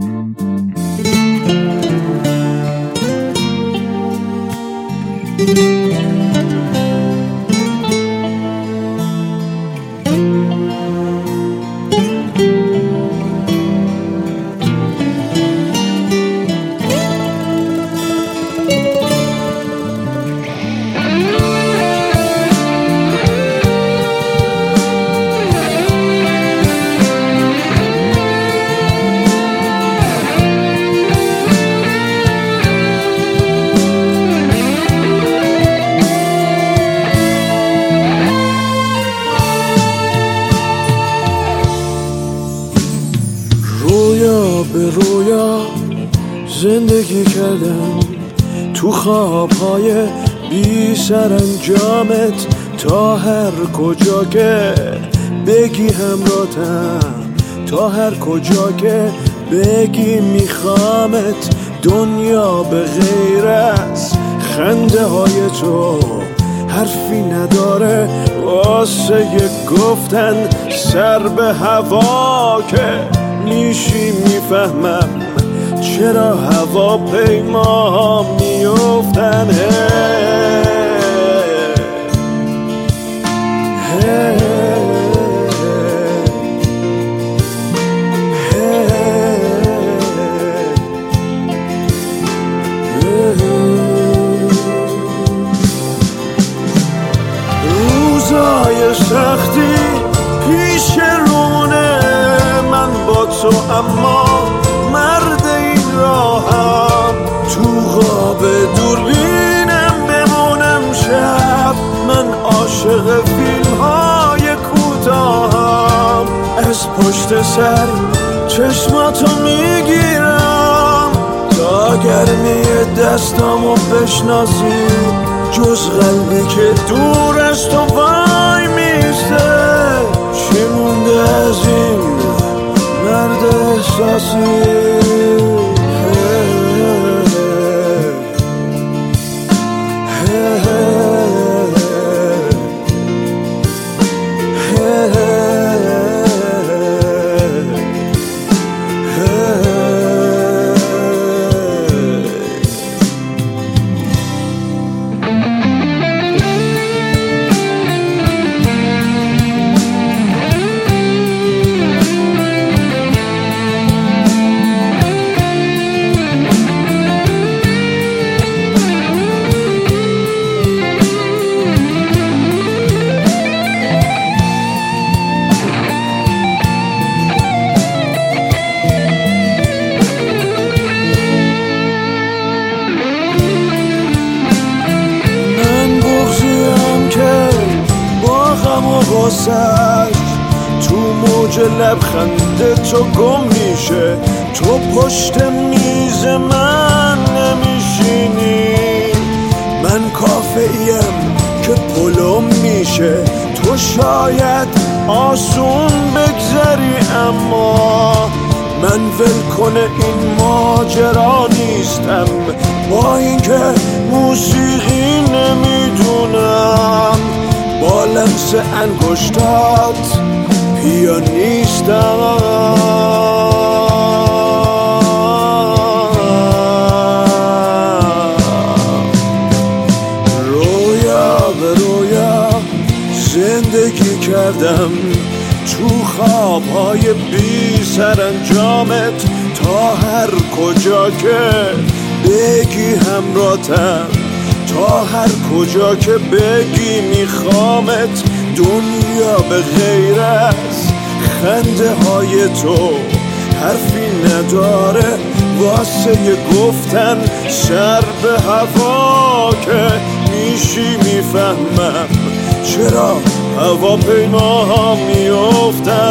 رویا به رویا زندگی کردم، تو خوابهای بی سرانجامت، تا هر کجا که بگی همراهتم، تا هر کجا که بگی میخوامت. دنیا به غیر از خنده های تو حرفی نداره واسه گفتن. سر به هوا که میشی میفهمم چرا هواپیما میافتن. روزای سختی پیش رونه من با تو، اما مرد این راهم. تو خواب دوربینم بمونم شب، من عاشق فیلم های کوتاهم. از پشت سر چشماتو میگیرم تا گرمی دستامو بشناسی، جز قلبی که دور از تو وای میسته. چی مونده از این مرد احساسی؟ تو موج لبخند تو گم میشه، تو پشت میز من نمیشینی. من کافه‌ایم که پلم میشه، تو شاید آسون بگذری، اما من ولکن این ماجرا نیستم. با اینکه موسیقی نمیدونم، با لمس انگشتات پیانیستم. رویا به رویا زندگی کردم، تو خوابهای بی سرانجامت، تا هر کجا که بگی همراهتم، تا هر کجا که بگی میخوامت. دنیا به غیر از خنده های تو حرفی نداره واسه گفتن. سر به هوا که میشی میفهمم چرا هواپیما ها میافتن.